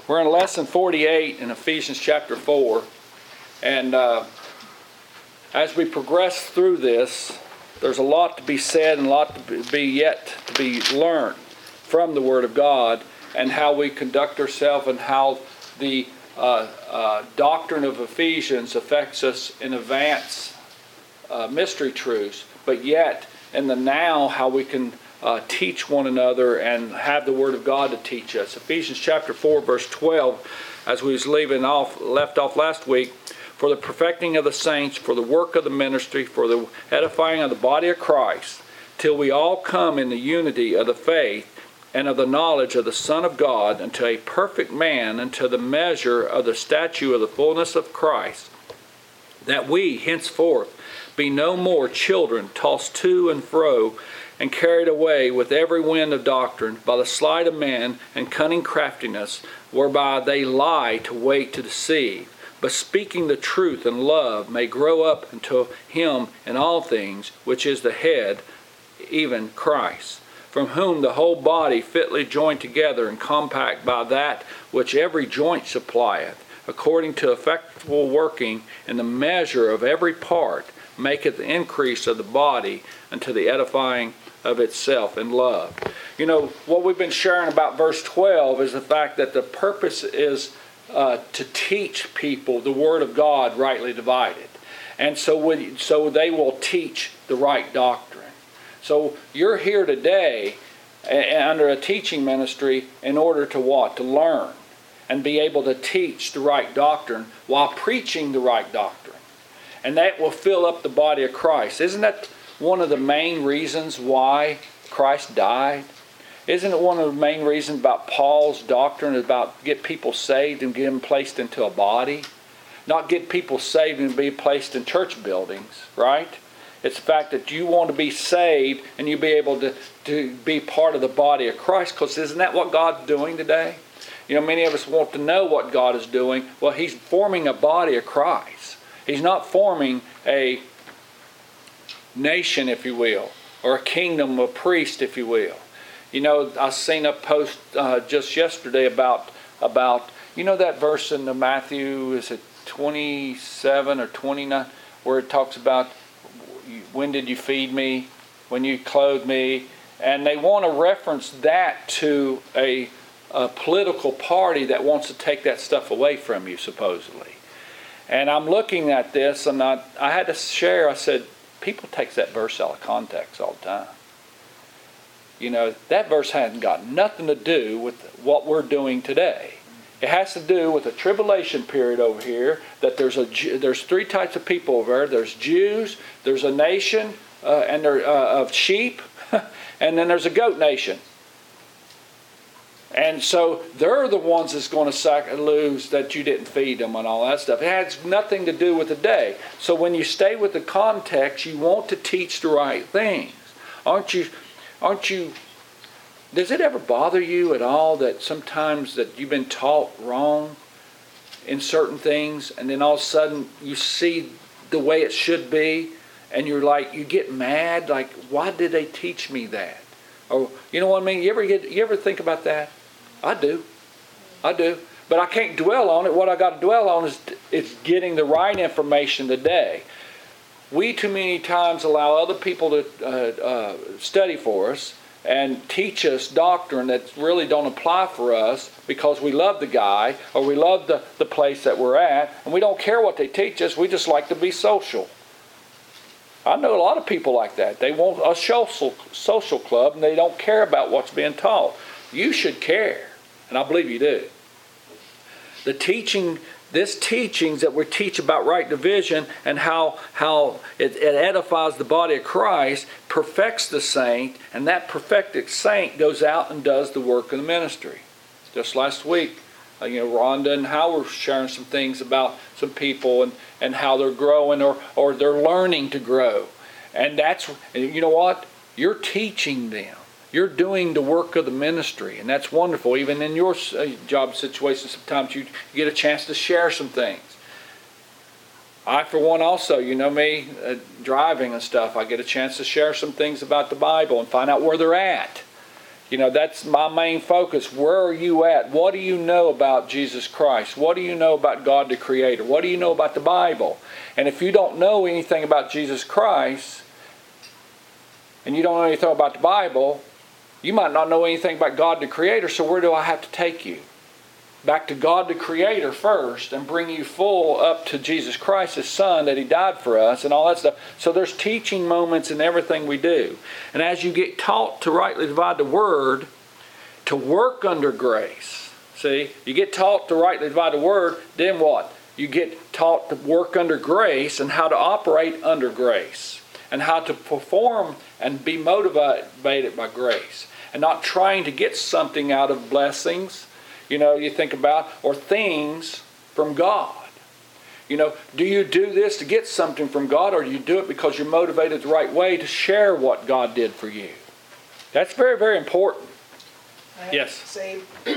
We're in lesson 48 in Ephesians chapter 4. And as we progress through this, there's a lot to be said and a lot to be yet to be learned from the Word of God and how we conduct ourselves and how the doctrine of Ephesians affects us in advance mystery truths, but yet in the now how we can teach one another and have the Word of God to teach us. Ephesians chapter 4 verse 12, as we was left off last week, for the perfecting of the saints, for the work of the ministry, for the edifying of the body of Christ, till we all come in the unity of the faith and of the knowledge of the Son of God, unto a perfect man, unto the measure of the stature of the fullness of Christ, that we henceforth be no more children, tossed to and fro, and carried away with every wind of doctrine, by the sleight of men and cunning craftiness, whereby they lie to wait to deceive. But speaking the truth in love may grow up unto him in all things, which is the head, even Christ, from whom the whole body fitly joined together and compact by that which every joint supplieth, according to effectual working in the measure of every part, maketh the increase of the body unto the edifying of itself in love. You know, what we've been sharing about verse 12 is the fact that the purpose is to teach people the Word of God rightly divided. And so they will teach the right doctrine. So you're here today under a teaching ministry in order to what? To learn and be able to teach the right doctrine while preaching the right doctrine. And that will fill up the body of Christ. Isn't that one of the main reasons why Christ died? Isn't it one of the main reasons about Paul's doctrine about get people saved and get them placed into a body? Not get people saved and be placed in church buildings, right? It's the fact that you want to be saved and you be able to be part of the body of Christ, because isn't that what God's doing today? You know, many of us want to know what God is doing. Well, He's forming a body of Christ. He's not forming a nation, if you will, or a kingdom of priests, if you will. You know, I seen a post just yesterday about you know that verse in the Matthew, is it 27 or 29, where it talks about when did you feed me, when you clothed me, and they want to reference that to a political party that wants to take that stuff away from you, supposedly. And I'm looking at this, and I had to share. I said, people take that verse out of context all the time. You know, that verse hasn't got nothing to do with what we're doing today. It has to do with a tribulation period over here, that there's three types of people over there. There's Jews, there's a nation and they're of sheep, and then there's a goat nation. And so they're the ones that's going to lose that you didn't feed them and all that stuff. It has nothing to do with the day. So when you stay with the context, you want to teach the right things. Aren't you? Does it ever bother you at all that sometimes that you've been taught wrong in certain things, and then all of a sudden you see the way it should be, and you're like, you get mad, like, why did they teach me that? Or, you know what I mean? You ever think about that? I do. But I can't dwell on it. What I got to dwell on is getting the right information today. We too many times allow other people to study for us and teach us doctrine that really don't apply for us because we love the guy or we love the place that we're at, and we don't care what they teach us. We just like to be social. I know a lot of people like that. They want a social club, and they don't care about what's being taught. You should care, and I believe you do. This teachings that we teach about right division and how it edifies the body of Christ perfects the saint, and that perfected saint goes out and does the work of the ministry. Just last week, Rhonda and Howard were sharing some things about some people and how they're growing or they're learning to grow. And that's, you know what? You're teaching them. You're doing the work of the ministry, and that's wonderful. Even in your job situation, sometimes you get a chance to share some things. I, for one, also, you know me, driving and stuff, I get a chance to share some things about the Bible and find out where they're at. That's my main focus. Where are you at? What do you know about Jesus Christ? What do you know about God the Creator? What do you know about the Bible? And if you don't know anything about Jesus Christ, and you don't know anything about the Bible, you might not know anything about God the Creator, so where do I have to take you? Back to God the Creator first, and bring you full up to Jesus Christ, His Son, that He died for us, and all that stuff. So there's teaching moments in everything we do. And as you get taught to rightly divide the Word, to work under grace. See, you get taught to rightly divide the Word, then what? You get taught to work under grace and how to operate under grace. And how to perform and be motivated by grace. And not trying to get something out of blessings, you think about, or things from God. Do you do this to get something from God, or do you do it because you're motivated the right way to share what God did for you? That's very, very important. I have Yes. to say,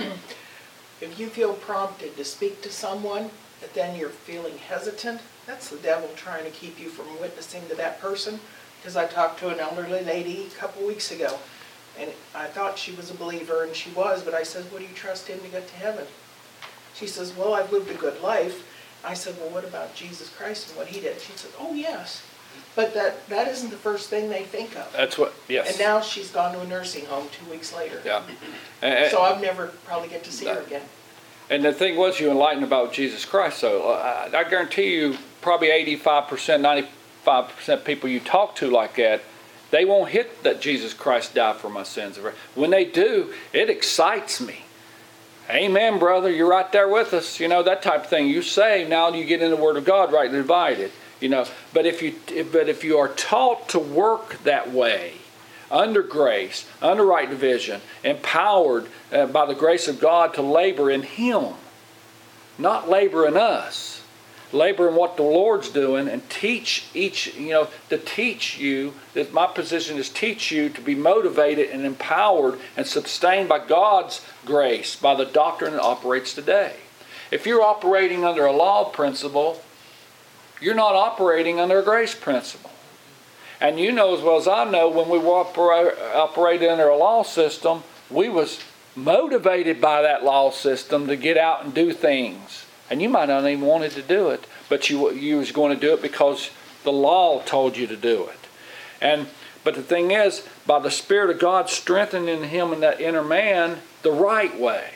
if you feel prompted to speak to someone, but then you're feeling hesitant, that's the devil trying to keep you from witnessing to that person. Because I talked to an elderly lady a couple weeks ago, and I thought she was a believer, and she was, but I said, what do you trust in to get to heaven? She says, well, I've lived a good life. I said, well, what about Jesus Christ and what He did? She said, oh, yes. But that isn't the first thing they think of. That's what, yes. And now she's gone to a nursing home 2 weeks later. Yeah. So I'll never probably get to see her again. And the thing was, you enlightened about Jesus Christ. So I guarantee you, probably 85%, 95% of people you talk to like that, they won't hit that Jesus Christ died for my sins. When they do, it excites me. Amen, brother. You're right there with us. That type of thing. You say, now you get in the Word of God, rightly divided. But if you are taught to work that way, under grace, under right division, empowered by the grace of God to labor in Him, not labor in us. Labor in what the Lord's doing, and teach to teach you, that my position is teach you to be motivated and empowered and sustained by God's grace, by the doctrine that operates today. If you're operating under a law principle, you're not operating under a grace principle. And you know as well as I know, when we operated under a law system, we was motivated by that law system to get out and do things. And you might not even wanted to do it, but you was going to do it because the law told you to do it. But the thing is, by the Spirit of God strengthening him in that inner man the right way.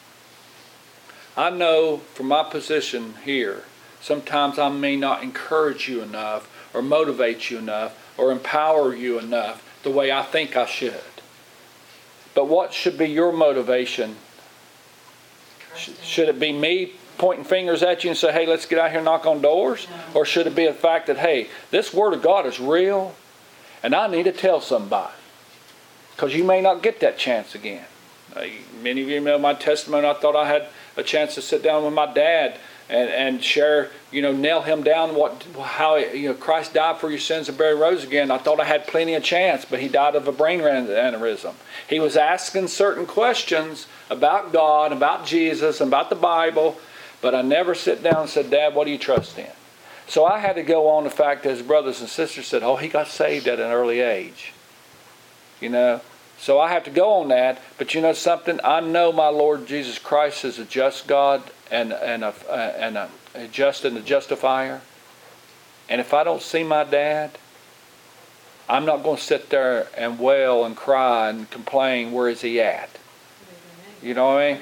I know from my position here, sometimes I may not encourage you enough, or motivate you enough, or empower you enough the way I think I should. But what should be your motivation? Should it be me pointing fingers at you and say, hey, let's get out here and knock on doors? No. Or should it be the fact that, hey, this Word of God is real, and I need to tell somebody? Because you may not get that chance again. Many of you know my testimony. I thought I had a chance to sit down with my dad and share, nail him down how Christ died for your sins and buried, rose again. I thought I had plenty of chance, but he died of a brain aneurysm. He was asking certain questions about God, about Jesus, about the Bible, but I never sit down and said, Dad, what do you trust in? So I had to go on the fact that his brothers and sisters said, oh, he got saved at an early age. So I have to go on that. But you know something? I know my Lord Jesus Christ is a just God and a just and a justifier. And if I don't see my dad, I'm not going to sit there and wail and cry and complain, where is he at? You know what I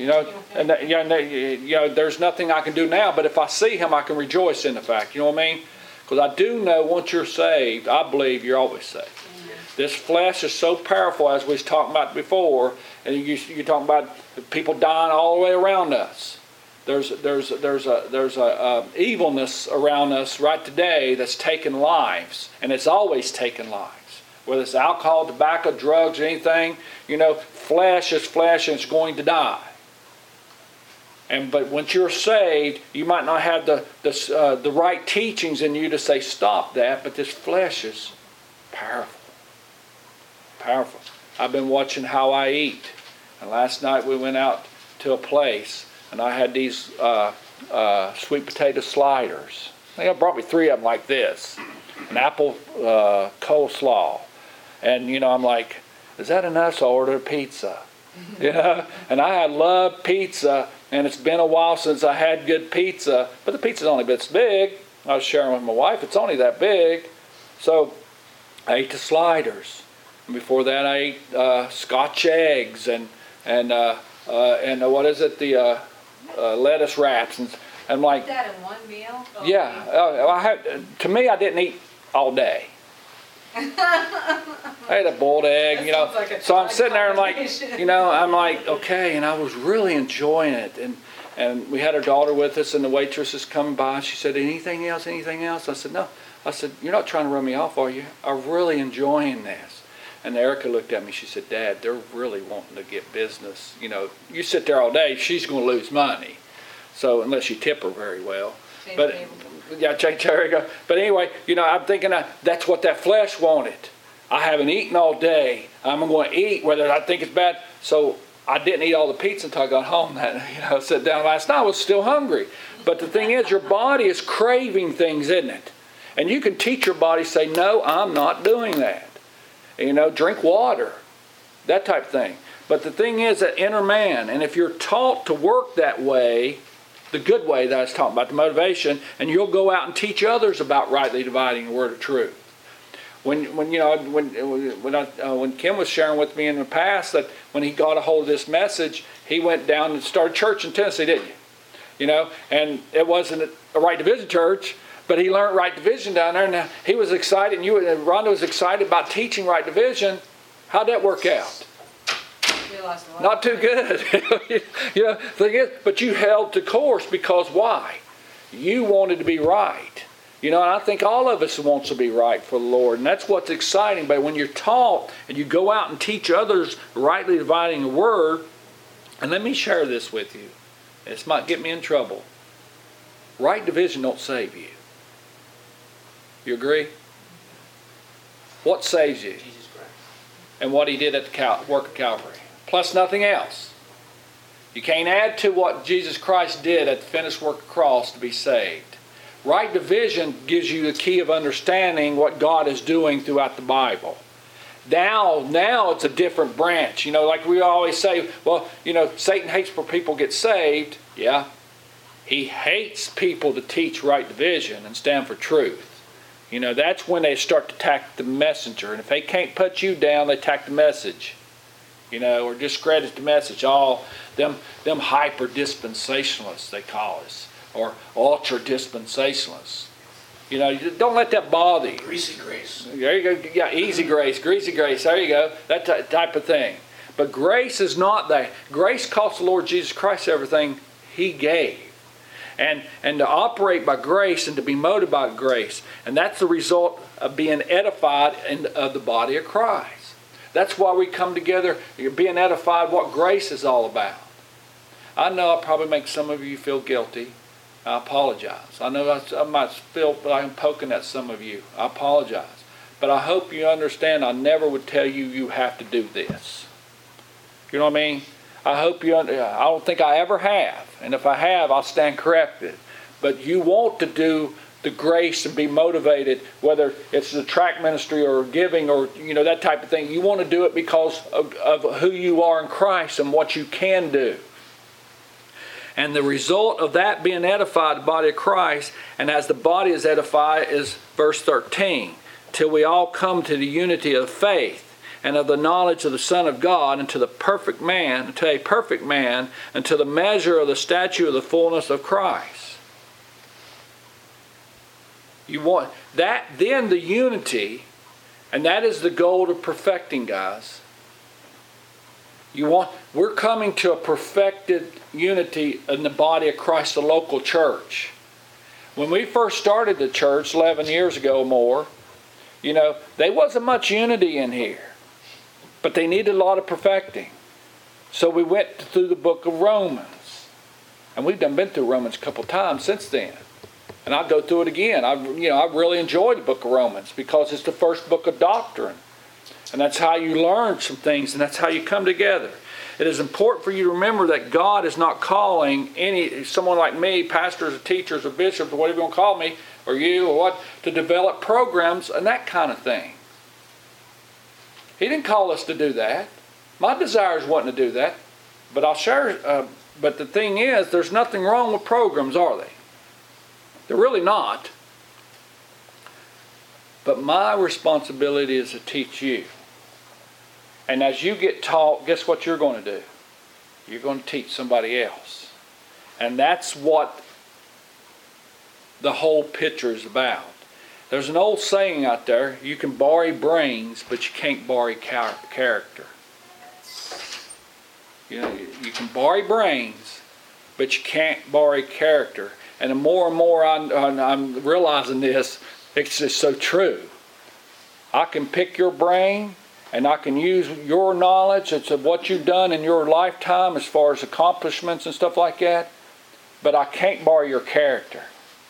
mean? There's nothing I can do now, but if I see him, I can rejoice in the fact. You know what I mean? Because I do know once you're saved, I believe you're always saved. This flesh is so powerful, as we was talking about before, and you're talking about people dying all the way around us. There's a evilness around us right today that's taking lives, and it's always taken lives. Whether it's alcohol, tobacco, drugs, anything, flesh is flesh and it's going to die. But once you're saved, you might not have the right teachings in you to say stop that, but this flesh is powerful. Powerful. I've been watching how I eat. And last night we went out to a place and I had these sweet potato sliders. I think I brought me 3 of them like this. An apple coleslaw. And I'm like, is that enough? So I ordered a pizza. You know, and I love pizza, and it's been a while since I had good pizza, but the pizza's only this big. I was sharing with my wife, it's only that big. So I ate the sliders. And before that I ate Scotch eggs and what is it, the lettuce wraps. And I'm like, that in one meal? yeah, to me I didn't eat all day. I had a boiled egg, That you know. sounds like a So I'm sitting there and like, combination. you know, I'm like, okay, and I was really enjoying it. And we had our daughter with us, and the waitress is coming by. She said, anything else, anything else? I said, no. I said, you're not trying to run me off, are you? I'm really enjoying this. And Erica looked at me. She said, Dad, they're really wanting to get business. You know, you sit there all day, she's going to lose money. So unless you tip her very well. Change But table. yeah, there you go. But anyway, you know, I'm thinking that's what that flesh wanted. I haven't eaten all day. I'm going to eat whether I think it's bad. So I didn't eat all the pizza until I got home. I sat down last night. I was still hungry. But the thing is, your body is craving things, isn't it? And you can teach your body, say, no, I'm not doing that. You know, drink water, that type of thing. But the thing is that inner man, and if you're taught to work that way, the good way that I was talking about, the motivation, and you'll go out and teach others about rightly dividing the word of truth. When Kim was sharing with me in the past that when he got a hold of this message, he went down and started church in Tennessee, didn't you? You know, and it wasn't a right division church, but he learned right division down there, and he was excited, and Rhonda was excited about teaching right division. How'd that work out? We lost a lot. Not too good. You know, the thing is, but you held to course because why? You wanted to be right. You know, and I think all of us wants to be right for the Lord, and that's what's exciting. But when you're taught and you go out and teach others rightly dividing the word, and let me share this with you. This might get me in trouble. Right division don't save you. You agree? What saves you? Jesus Christ. And what he did at the work of Calvary. Plus nothing else. You can't add to what Jesus Christ did at the finished work of the cross to be saved. Right division gives you the key of understanding what God is doing throughout the Bible. Now it's a different branch. You know, like we always say, well, you know, Satan hates for people get saved. Yeah. He hates people to teach right division and stand for truth. You know, that's when they start to attack the messenger. And if they can't put you down, they attack the message. You know, or discredit the message. All them hyper dispensationalists, they call us. Or ultra dispensationalists. You know, don't let that bother you. Greasy grace. There you go. Yeah, easy grace, greasy grace. There you go. That type of thing. But grace is not that. Grace cost the Lord Jesus Christ everything He gave. And to operate by grace and to be motivated by grace. And that's the result of being edified of the body of Christ. That's why we come together, being edified, what grace is all about. I know I probably make some of you feel guilty. I apologize. I know I might feel like I'm poking at some of you. I apologize. But I hope you understand I never would tell you you have to do this. You know what I mean? I hope you I don't think I ever have. And if I have, I'll stand corrected. But you want to do the grace and be motivated, whether it's the track ministry or giving or, you know, that type of thing. You want to do it because of who you are in Christ and what you can do. And the result of that being edified, the body of Christ, and as the body is edified, is verse 13. Till we all come to the unity of faith and of the knowledge of the Son of God, and to the perfect man, to a perfect man, and to the measure of the stature of the fullness of Christ. You want that, then the unity, and that is the goal of perfecting, guys. We're coming to a perfected unity in the body of Christ, the local church. When we first started the church 11 years ago or more, you know, there wasn't much unity in here. But they needed a lot of perfecting. So we went through the book of Romans. And we've been through Romans a couple times since then. And I'll go through it again. I really enjoyed the book of Romans because it's the first book of doctrine. And that's how you learn some things, and that's how you come together. It is important for you to remember that God is not calling someone like me, pastors or teachers or bishops or whatever you want to call me, or you or what, to develop programs and that kind of thing. He didn't call us to do that. My desires wasn't to do that. But I'll share. But the thing is, there's nothing wrong with programs, are they? They're really not. But my responsibility is to teach you. And as you get taught, guess what you're going to do? You're going to teach somebody else. And that's what the whole picture is about. There's an old saying out there, you can borrow brains, but you can't borrow character. You know, you can borrow brains, but you can't borrow character. And the more and more I'm realizing this, it's just so true. I can pick your brain, and I can use your knowledge of what you've done in your lifetime as far as accomplishments and stuff like that, but I can't borrow your character.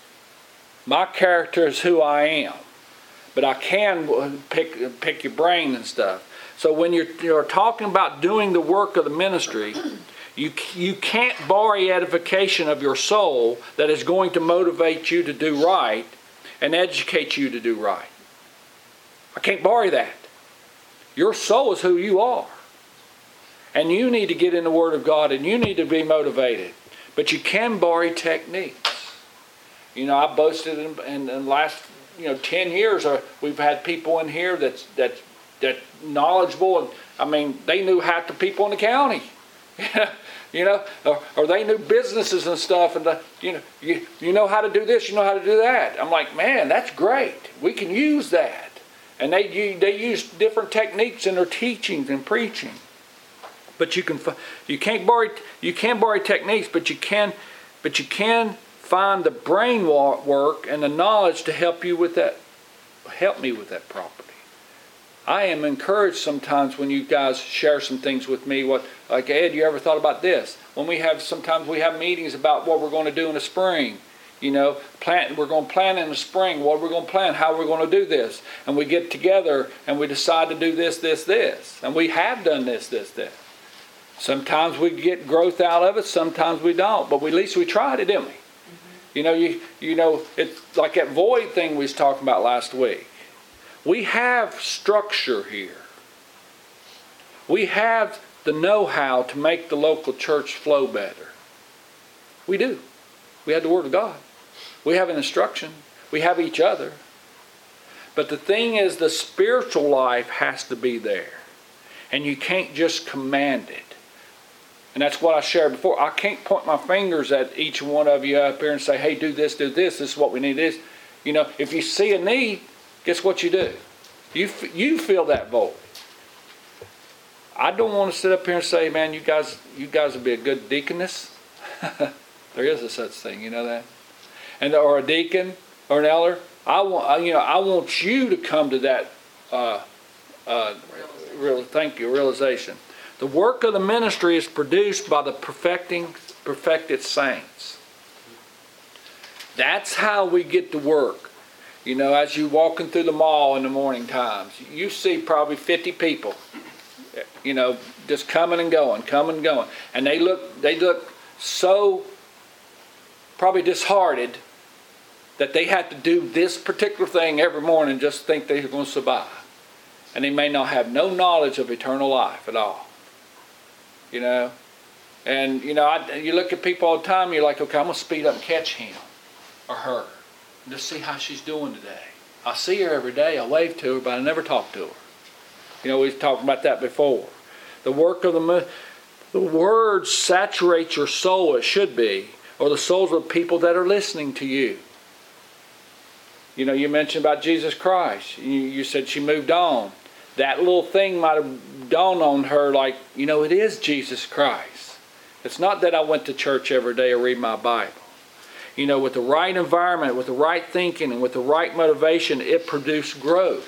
My character is who I am, but I can pick your brain and stuff. So when you're talking about doing the work of the ministry, you can't borrow edification of your soul that is going to motivate you to do right and educate you to do right. I can't borrow that. Your soul is who you are. And you need to get in the Word of God, and you need to be motivated. But you can borrow techniques. You know, I boasted in the last 10 years, we've had people in here that's knowledgeable. And I mean, they knew half the people in the county. You know, or they knew businesses and stuff, and you know how to do this, you know how to do that. I'm like, man, that's great. We can use that. And they use different techniques in their teachings and preaching. But you can borrow techniques, but you can find the brain work and the knowledge to help you with that. Help me with that property. I am encouraged sometimes when you guys share some things with me. Like, Ed, you ever thought about this? Sometimes we have meetings about what we're going to do in the spring. You know, we're going to plan in the spring. What we're going to plan, how we're going to do this. And we get together and we decide to do this. And we have done this. Sometimes we get growth out of it. Sometimes we don't. But at least we tried it, didn't we? Mm-hmm. You know, it's like that void thing we was talking about last week. We have structure here. We have the know-how to make the local church flow better. We do. We have the Word of God. We have an instruction. We have each other. But the thing is, the spiritual life has to be there. And you can't just command it. And that's what I shared before. I can't point my fingers at each one of you up here and say, hey, do this. This is what we need. You know, if you see a need, guess what you do? You fill that void. I don't want to sit up here and say, man, you guys would be a good deaconess. There is a such thing, you know that? Or a deacon or an elder. I want you to come to that realization. The work of the ministry is produced by the perfected saints. That's how we get to work. You know, as you're walking through the mall in the morning times, you see probably 50 people, you know, just coming and going. And they look so probably disheartened that they had to do this particular thing every morning just to think they're going to survive. And they may not have no knowledge of eternal life at all. You know? And, you know, you look at people all the time, you're like, okay, I'm going to speed up and catch him or her. Just see how she's doing today. I see her every day. I wave to her, but I never talk to her. You know, we've talked about that before. The work of the Word saturates your soul, it should be, or the souls of people that are listening to you. You know, you mentioned about Jesus Christ. You said she moved on. That little thing might have dawned on her like, you know, it is Jesus Christ. It's not that I went to church every day or read my Bible. You know, with the right environment, with the right thinking, and with the right motivation, it produced growth.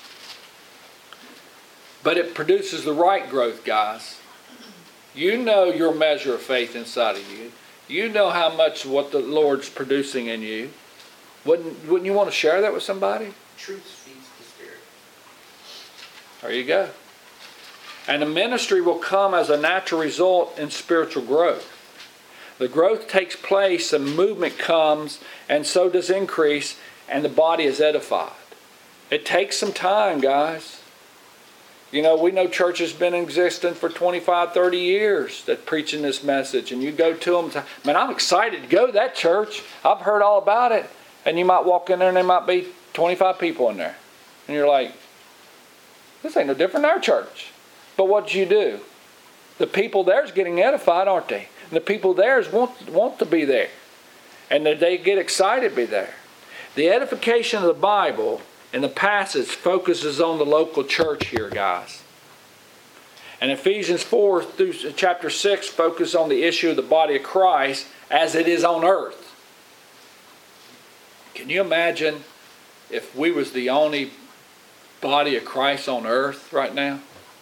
But it produces the right growth, guys. You know your measure of faith inside of you. You know how much what the Lord's producing in you. Wouldn't you want to share that with somebody? Truth feeds the Spirit. There you go. And the ministry will come as a natural result in spiritual growth. The growth takes place and movement comes, and so does increase, and the body is edified. It takes some time, guys. You know, we know church has been in existence for 25, 30 years that preaching this message. And you go to them and say, man, I'm excited to go to that church. I've heard all about it. And you might walk in there and there might be 25 people in there. And you're like, this ain't no different than our church. But what did you do? The people there's getting edified, aren't they? And the people there's want to be there. And they get excited to be there. The edification of the Bible and the passage focuses on the local church here, guys. And Ephesians 4 through chapter 6 focus on the issue of the body of Christ as it is on earth. Can you imagine if we was the only body of Christ on earth right now?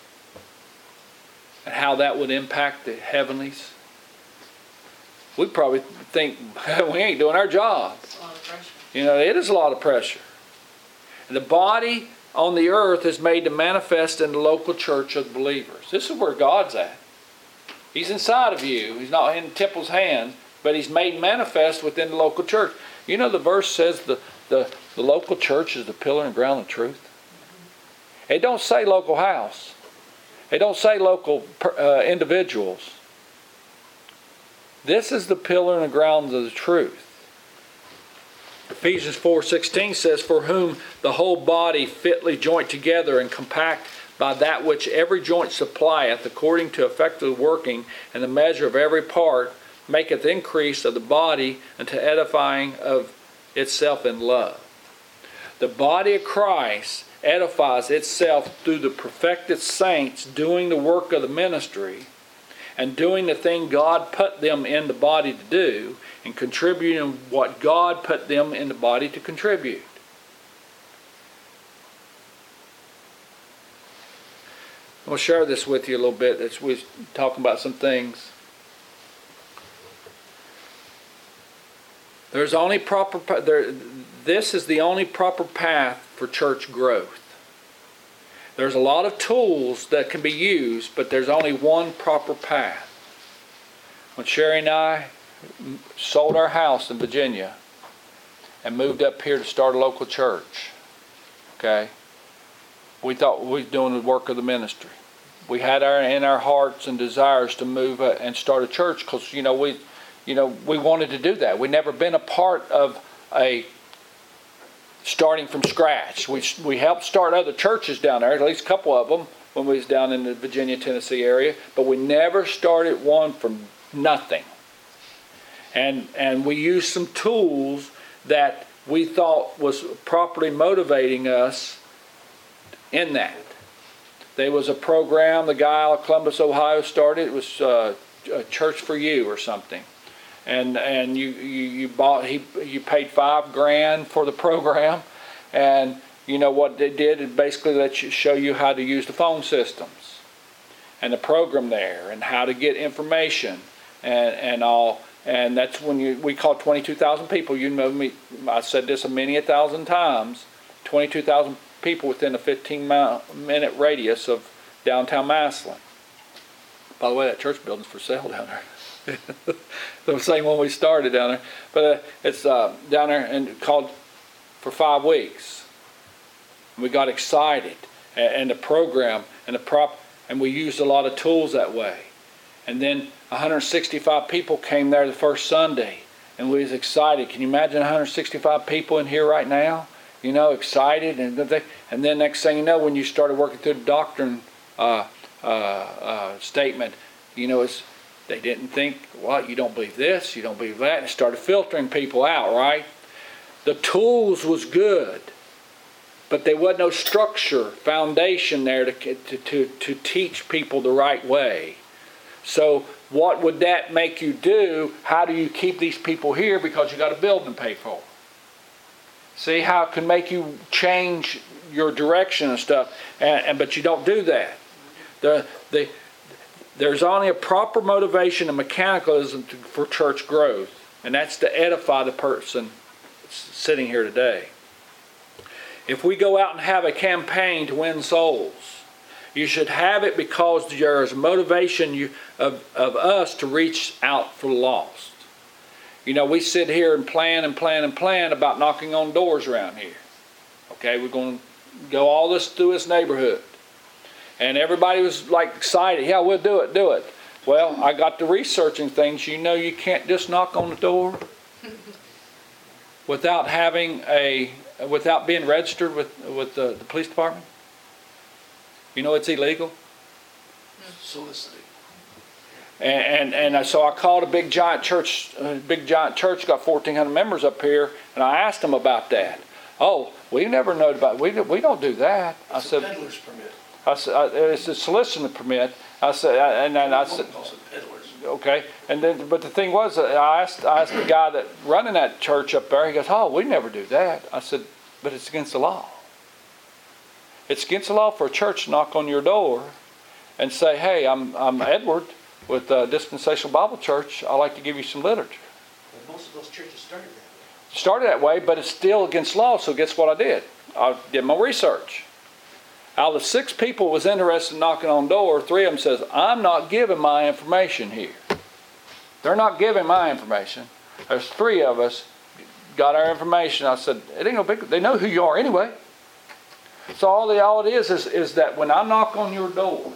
And how that would impact the heavenlies? We'd probably think we ain't doing our job. It's a lot of pressure. You know, it is a lot of pressure. And the body on the earth is made to manifest in the local church of believers. This is where God's at. He's inside of you. He's not in the temple's hands, but He's made manifest within the local church. You know, the verse says the local church is the pillar and ground of truth. It don't say local house. It don't say local individuals. This is the pillar and the ground of the truth. Ephesians 4:16 says, for whom the whole body fitly joined together and compact by that which every joint supplieth, according to effective working and the measure of every part, maketh increase of the body unto edifying of itself in love. The body of Christ edifies itself through the perfected saints doing the work of the ministry and doing the thing God put them in the body to do and contributing what God put them in the body to contribute. I'll share this with you a little bit as we're talking about some things. This is the only proper path for church growth. There's a lot of tools that can be used, but there's only one proper path. When Sherry and I sold our house in Virginia and moved up here to start a local church, okay, we thought we were doing the work of the ministry. We had in our hearts and desires to move and start a church because we wanted to do that. We'd never been a part of a starting from scratch. We helped start other churches down there, at least a couple of them, when we was down in the Virginia, Tennessee area, but we never started one from nothing. And we used some tools that we thought was properly motivating us in that. There was a program the guy out of Columbus, Ohio started. It was a Church for You or something. And you paid $5,000 for the program, and you know what they did is basically show you how to use the phone systems and the program there and how to get information and all. And that's when we called 22,000 people. You know me, I said this many 1,000 times. 22,000 people within a 15-minute radius of downtown Massillon. By the way, that church building's for sale down there. The same one we started down there, but it's down there and called for 5 weeks. We got excited, and the program and and we used a lot of tools that way. And then 165 people came there the first Sunday, and we was excited. Can you imagine 165 people in here right now? You know, excited, and then next thing you know, when you started working through the doctrine statement, you know, they didn't think, well, you don't believe this, you don't believe that, and it started filtering people out, right? The tools was good, but there wasn't no structure, foundation there to teach people the right way. So what would that make you do? How do you keep these people here? Because you got a building to pay for. See how it can make you change your direction and stuff, but you don't do that. There's only a proper motivation and mechanicalism for church growth, and that's to edify the person sitting here today. If we go out and have a campaign to win souls, you should have it because there is motivation of us to reach out for the lost. You know, we sit here and plan about knocking on doors around here. Okay, we're going to go all this through this neighborhood. And everybody was like excited. Yeah, we'll do it, do it. Well, I got to researching things. You know, you can't just knock on the door without without being registered with the police department. You know, it's illegal. Soliciting. And so I called a big giant church. Got 1,400 members up here, and I asked them about that. Oh, we never know about. We don't do that. I said. Peddler's permit. I said it's a soliciting permit. I said, and then I said, Peddlers. okay. And then, but the thing was, I asked the guy that running that church up there. He goes, oh, we never do that. I said, but it's against the law. It's against the law for a church to knock on your door and say, hey, I'm Edward with Dispensational Bible Church. I'd like to give you some literature. Well, most of those churches started that way, but it's still against law. So guess what I did? I did my research. Out of the 6 people was interested in knocking on the door, 3 of them says, I'm not giving my information here. They're not giving my information. There's 3 of us got our information. I said, it ain't no big. They know who you are anyway. So all it is that when I knock on your door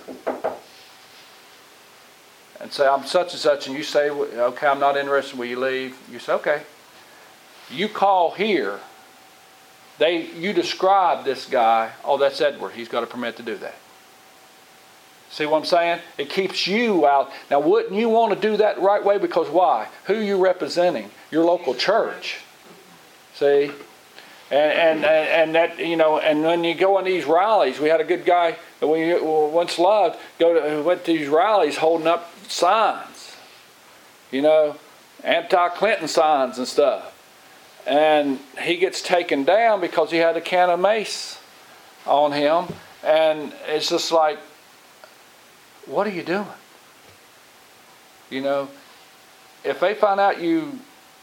and say I'm such and such, and you say, okay, I'm not interested, will you leave? You say, okay. You call here. You describe this guy, oh, that's Edward. He's got a permit to do that. See what I'm saying? It keeps you out. Now, wouldn't you want to do that the right way? Because why? Who are you representing? Your local church. See? And that, you know, and when you go on these rallies, we had a good guy that we once loved, went to these rallies holding up signs, you know, anti-Clinton signs and stuff. And he gets taken down because he had a can of mace on him. And it's just like, what are you doing? You know, if they find out you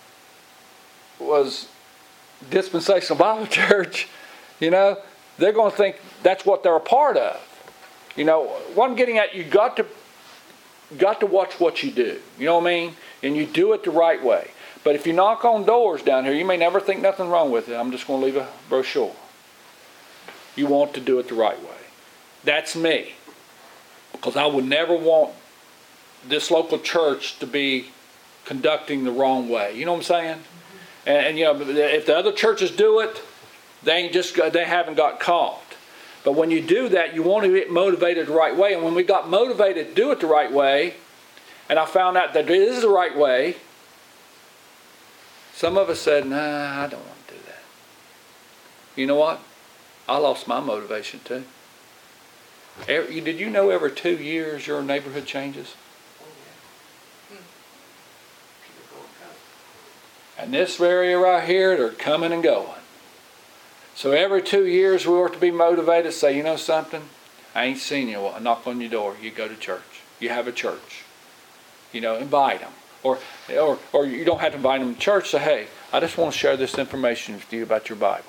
was Dispensational Bible Church, you know, they're going to think that's what they're a part of. You know, what I'm getting at, you got to watch what you do. You know what I mean? And you do it the right way. But if you knock on doors down here, you may never think nothing wrong with it. I'm just going to leave a brochure. You want to do it the right way. That's me. Because I would never want this local church to be conducting the wrong way. You know what I'm saying? And you know, if the other churches do it, they haven't got caught. But when you do that, you want to get motivated the right way. And when we got motivated to do it the right way, and I found out that it is the right way, some of us said, nah, I don't want to do that. You know what? I lost my motivation too. Did you know every 2 years your neighborhood changes? Oh, yeah. People go and come. And this area right here, they're coming and going. So every 2 years we were to be motivated, say, you know something? I ain't seen you. I knock on your door. You go to church. You have a church. You know, invite them. Or you don't have to invite them to church. Say, hey, I just want to share this information with you about your Bible.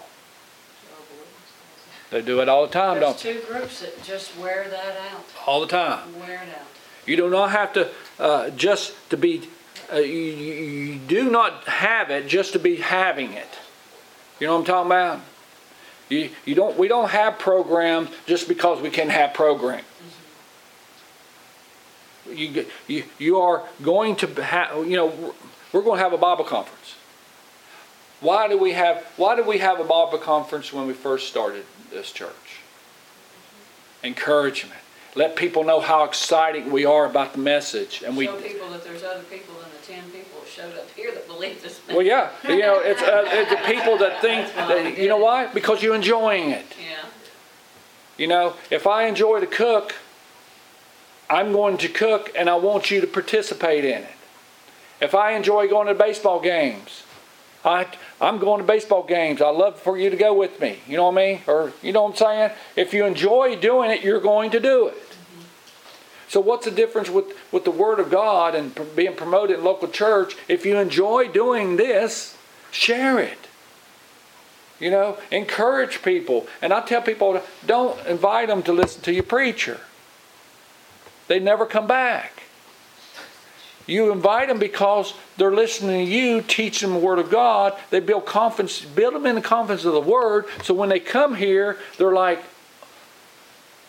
They do it all the time, don't they? There's 2 groups that just wear that out. All the time. Wear it out. You do not have to just to be. You do not have it just to be having it. You know what I'm talking about? You don't. We don't have programs just because we can have programs. You are going to have. You know, we're going to have a Bible conference. Why do we have a Bible conference when we first started this church? Encouragement. Let people know how exciting we are about the message, and Show people that there's other people than the 10 people who showed up here that believe this message. Well, yeah, you know, it's the people that think that, you know why? Because you're enjoying it. Yeah. You know, if I enjoy to cook, I'm going to cook, and I want you to participate in it. If I enjoy going to baseball games, I'm going to baseball games. I'd love for you to go with me. You know what I mean? Or, you know what I'm saying? If you enjoy doing it, you're going to do it. Mm-hmm. So what's the difference with the Word of God and being promoted in local church? If you enjoy doing this, share it. You know, encourage people. And I tell people, don't invite them to listen to your preacher. They never come back. You invite them because they're listening to you, teach them the Word of God. They build confidence, build them in the confidence of the Word. So when they come here, they're like,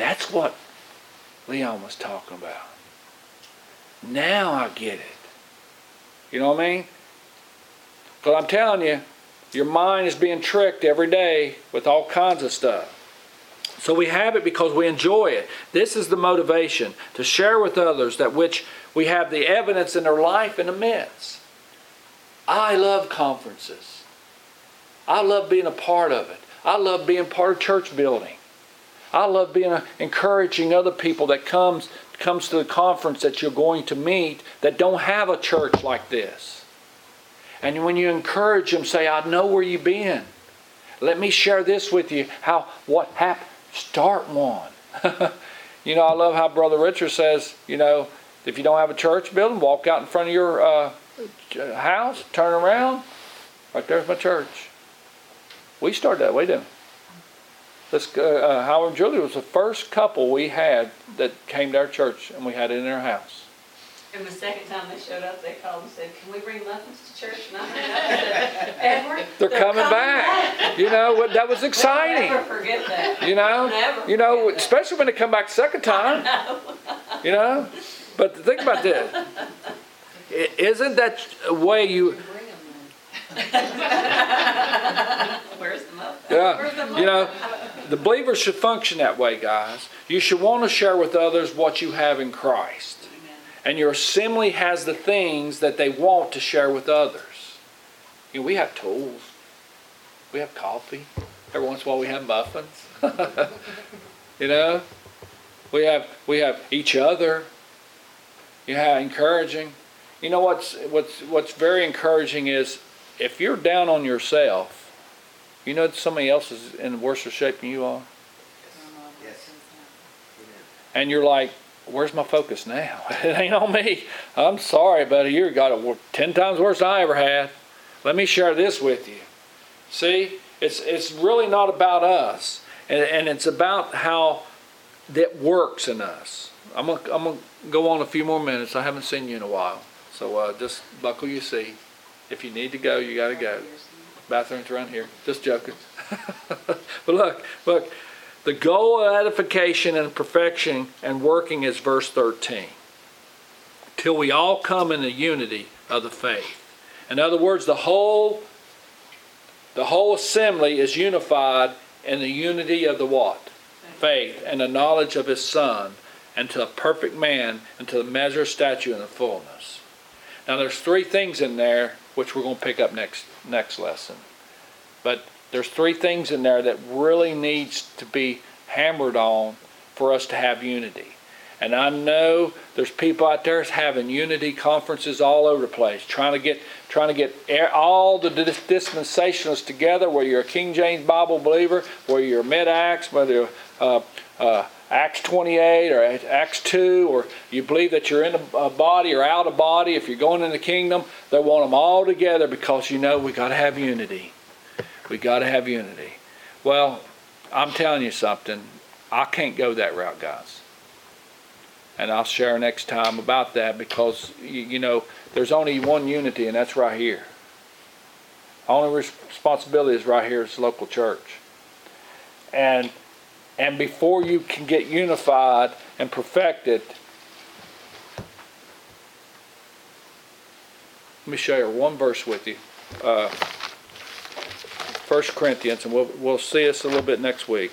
That's what Leon was talking about. Now I get it. You know what I mean? Because I'm telling you, your mind is being tricked every day with all kinds of stuff. So we have it because we enjoy it. This is the motivation, to share with others that which we have the evidence in their life in the midst. I love conferences. I love being a part of it. I love being part of church building. I love encouraging other people that comes to the conference that you're going to meet that don't have a church like this. And when you encourage them, say, I know where you've been. Let me share this with you, what happened. Start one. You know, I love how Brother Richard says, you know, if you don't have a church building, walk out in front of your house, turn around. Right there's my church. We started that way, didn't we? Howard and Julie was the first couple we had that came to our church, and we had it in our house. And the second time they showed up, they called and said, can we bring muffins to church? And I said, Edward, They're coming back. You know, that was exciting. We'll never forget that. You know, Never especially when they come back the second time. You know, but think about this. Isn't that a way you? Where's the muffin? Yeah, Where's the muffin? you know, the believers should function that way, guys. You should want to share with others what you have in Christ. And your assembly has the things that they want to share with others. You know, we have tools. We have coffee. Every once in a while we have muffins. You know, we have each other. You have encouraging. You know what's very encouraging is if you're down on yourself, you know that somebody else is in worse shape than you are. Yes. And you're like, where's my focus now? It ain't on me. I'm sorry, buddy. You got it 10 times worse than I ever had. Let me share this with you. See, it's really not about us, and it's about how that works in us. I'm gonna go on a few more minutes. I haven't seen you in a while, so just buckle your seat. If you need to go, you got to go. Bathroom's around here. Just joking. But look. The goal of edification and perfection and working is verse 13. Till we all come in the unity of the faith. In other words, the whole assembly is unified in the unity of the what? Faith and the knowledge of His Son, and to a perfect man, and to the measure of stature and the fullness. Now there's 3 things in there which we're going to pick up next lesson. But there's 3 things in there that really needs to be hammered on for us to have unity. And I know there's people out there having unity conferences all over the place, trying to get all the dispensationalists together, whether you're a King James Bible believer, whether you're Mid-Acts, whether you're Acts 28 or Acts 2, or you believe that you're in a body or out of body, if you're going in the kingdom, they want them all together because we got to have unity. We got to have unity. Well, I'm telling you something. I can't go that route, guys. And I'll share next time about that because, you know, there's only one unity, and that's right here. Only responsibility is right here as the local church. And before you can get unified and perfected, let me share one verse with you. 1 Corinthians, and we'll see this a little bit next week.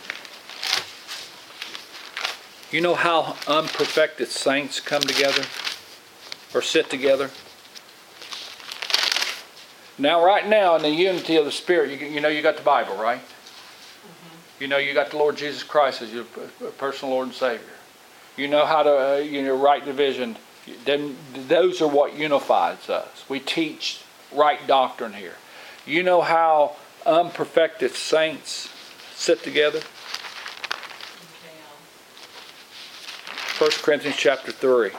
You know how unperfected saints come together or sit together? Now, right now, in the unity of the Spirit, you know you got the Bible, right? Mm-hmm. You know you got the Lord Jesus Christ as your personal Lord and Savior. You know how to right division. Those are what unifies us. We teach right doctrine here. You know how unperfected saints sit together? 1 Corinthians chapter 3.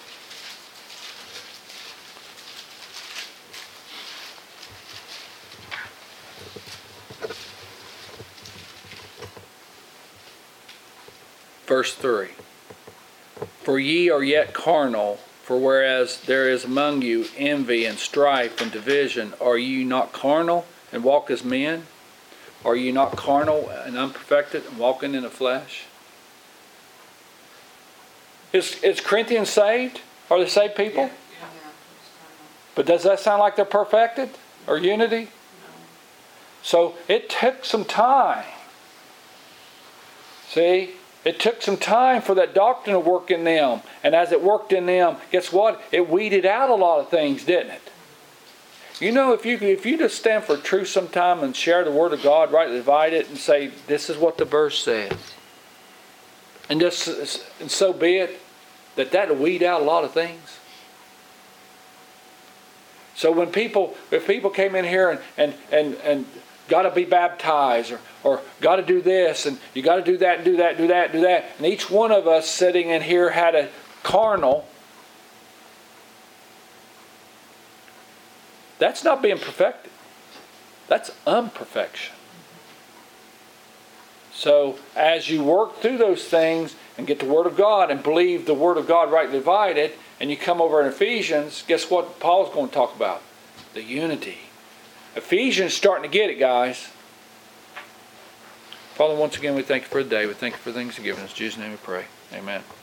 Verse 3. For ye are yet carnal, for whereas there is among you envy and strife and division, are ye not carnal and walk as men? Are ye not carnal and unperfected and walking in the flesh? Is Corinthians saved? Are they saved people? Yeah, it's kind But does that sound like they're perfected? Or unity? So it took some time. See? It took some time for that doctrine to work in them. And as it worked in them, guess what? It weeded out a lot of things, didn't it? You know, if you just stand for truth sometime and share the Word of God, rightly divide it, and say, this is what the verse says. And so be it, that'll weed out a lot of things. So if people came in here and got to be baptized or got to do this and you got to do that and do that, do that, do that, and each one of us sitting in here had a carnal, that's not being perfected. That's imperfection. So as you work through those things and get the Word of God and believe the Word of God rightly divided, and you come over in Ephesians, guess what Paul's going to talk about? The unity. Ephesians starting to get it, guys. Father, once again, we thank you for the day. We thank you for the things you've given us. In Jesus' name we pray. Amen.